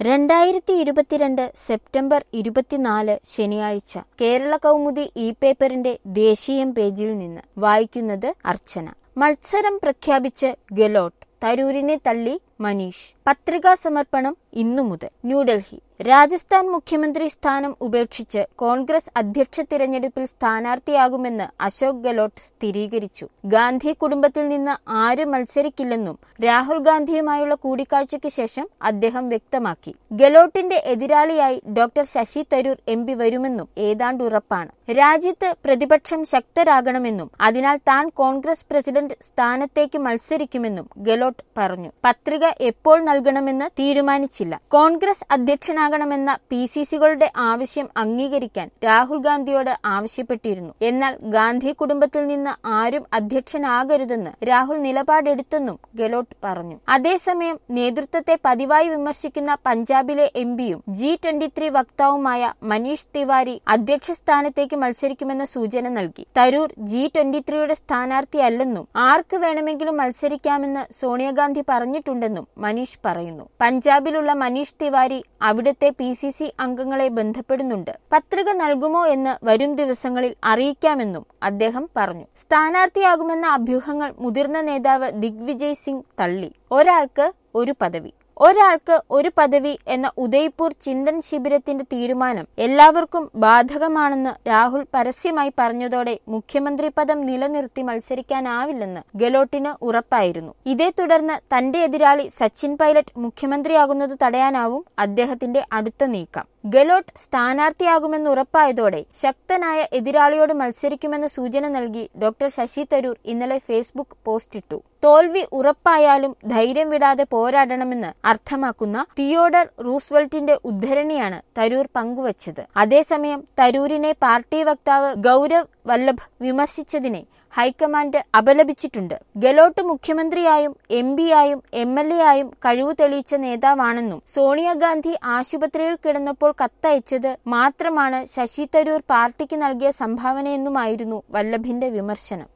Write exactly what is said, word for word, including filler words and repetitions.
രണ്ടായിരത്തി ഇരുപത്തിരണ്ട് സെപ്റ്റംബർ ഇരുപത്തിനാല് ശനിയാഴ്ച കേരള കൗമുദി ഇ പേപ്പറിന്റെ ദേശീയം പേജിൽ നിന്ന് വായിക്കുന്നത് അർച്ചന. മത്സരം പ്രഖ്യാപിച്ച് ഗെലോട്ട്, തരൂരിനെ തള്ളി മനീഷ്. പത്രികാ സമർപ്പണം ഇന്നു മുതൽ. ന്യൂഡൽഹി. രാജസ്ഥാൻ മുഖ്യമന്ത്രി സ്ഥാനം ഉപേക്ഷിച്ച് കോൺഗ്രസ് അധ്യക്ഷ തിരഞ്ഞെടുപ്പിൽ സ്ഥാനാർത്ഥിയാകുമെന്ന് അശോക് ഗെലോട്ട് സ്ഥിരീകരിച്ചു. ഗാന്ധി കുടുംബത്തിൽ നിന്ന് ആരും മത്സരിക്കില്ലെന്നും രാഹുൽ ഗാന്ധിയുമായുള്ള കൂടിക്കാഴ്ചയ്ക്ക് ശേഷം അദ്ദേഹം വ്യക്തമാക്കി. ഗെലോട്ടിന്റെ എതിരാളിയായി doctor Shashi Tharoor M P വരുമെന്നും ഏതാണ്ട് ഉറപ്പാണ്. രാജ്യത്ത് പ്രതിപക്ഷം ശക്തരാകണമെന്നും അതിനാൽ താൻ കോൺഗ്രസ് പ്രസിഡന്റ് സ്ഥാനത്തേക്ക് മത്സരിക്കുമെന്നും ഗെലോട്ട് പറഞ്ഞു. പത്രിക എപ്പോൾ നൽകണമെന്ന് തീരുമാനിച്ചില്ല. കോൺഗ്രസ് അധ്യക്ഷനാകണമെന്ന പി സി സികളുടെ ആവശ്യം അംഗീകരിക്കാൻ രാഹുൽ ഗാന്ധിയോട് ആവശ്യപ്പെട്ടിരുന്നു. എന്നാൽ ഗാന്ധി കുടുംബത്തിൽ നിന്ന് ആരും അധ്യക്ഷനാകരുതെന്ന് രാഹുൽ നിലപാടെടുത്തെന്നും ഗെലോട്ട് പറഞ്ഞു. അതേസമയം നേതൃത്വത്തെ പതിവായി വിമർശിക്കുന്ന പഞ്ചാബിലെ എം പിയും ജി ട്വന്റി ത്രീ വക്താവുമായ മനീഷ് തിവാരി അധ്യക്ഷ സ്ഥാനത്തേക്ക് മത്സരിക്കുമെന്ന സൂചന നൽകി. തരൂർ ജി ട്വന്റി ത്രീയുടെ സ്ഥാനാർത്ഥിയല്ലെന്നും ആർക്ക് വേണമെങ്കിലും മത്സരിക്കാമെന്ന് സോണിയാഗാന്ധി പറഞ്ഞിട്ടുണ്ടെന്നും മനീഷ് പറയുന്നു. പഞ്ചാബിലുള്ള മനീഷ് തിവാരി അവിടുത്തെ പി സി സി അംഗങ്ങളെ ബന്ധപ്പെടുന്നുണ്ട്. പത്രിക നൽകുമോ എന്ന് വരും ദിവസങ്ങളിൽ അറിയിക്കാമെന്നും അദ്ദേഹം പറഞ്ഞു. സ്ഥാനാർത്ഥിയാകുമെന്ന അഭ്യൂഹങ്ങൾ മുതിർന്ന നേതാവ് ദിഗ്വിജയ് സിംഗ് തള്ളി. ഒരാൾക്ക് ഒരു പദവി ഒരാൾക്ക് ഒരു പദവി എന്ന ഉദയ്പൂർ ചിന്തൻ ശിബിരത്തിന്റെ തീരുമാനം എല്ലാവർക്കും ബാധകമാണെന്ന് രാഹുൽ പരസ്യമായി പറഞ്ഞതോടെ മുഖ്യമന്ത്രി പദം നിലനിർത്തി മത്സരിക്കാനാവില്ലെന്ന് ഗെലോട്ടിന് ഉറപ്പായിരുന്നു. ഇതേ തുടർന്ന് തന്റെ എതിരാളി സച്ചിൻ പൈലറ്റ് മുഖ്യമന്ത്രിയാകുന്നത് തടയാനാവും അദ്ദേഹത്തിന്റെ അടുത്ത നീക്കം. ഗെലോട്ട് സ്ഥാനാർത്ഥിയാകുമെന്ന് ഉറപ്പായതോടെ ശക്തനായ എതിരാളിയോട് മത്സരിക്കുമെന്ന സൂചന നൽകി ഡോക്ടർ ശശി തരൂർ ഇന്നലെ ഫേസ്ബുക്ക് പോസ്റ്റിട്ടു. തോൽവി ഉറപ്പായാലും ധൈര്യം വിടാതെ പോരാടണമെന്ന് അർത്ഥമാക്കുന്ന തിയോഡർ റൂസ്വെൽറ്റിന്റെ ഉദ്ധരണിയാണ് തരൂർ പങ്കുവച്ചത്. അതേസമയം തരൂരിനെ പാർട്ടി വക്താവ് ഗൗരവ് വല്ലഭ് വിമർശിച്ചതിനെ ഹൈക്കമാൻഡ് അപലപിച്ചിട്ടുണ്ട്. ഗെലോട്ട് മുഖ്യമന്ത്രിയായും എം പിയായും എം എൽ എ ആയും കഴിവ് തെളിയിച്ച നേതാവാണെന്നും സോണിയാഗാന്ധി ആശുപത്രിയിൽ കിടന്നപ്പോൾ കത്തയച്ചത് മാത്രമാണ് ശശി തരൂർ പാർട്ടിക്ക് നൽകിയ സംഭാവനയെന്നുമായിരുന്നു വല്ലഭിന്റെ വിമർശനം.